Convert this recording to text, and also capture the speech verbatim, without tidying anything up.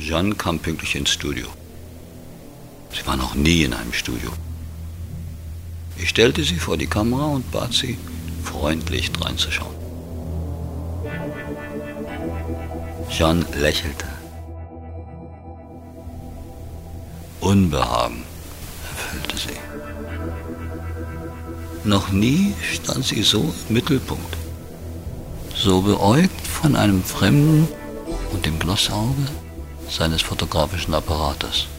Jeanne kam pünktlich ins Studio. Sie war noch nie in einem Studio. Ich stellte sie vor die Kamera und bat sie, freundlich dreinzuschauen. Jeanne lächelte. Unbehagen erfüllte sie. Noch nie stand sie so im Mittelpunkt, so beäugt von einem Fremden und dem Glossauge seines fotografischen Apparates.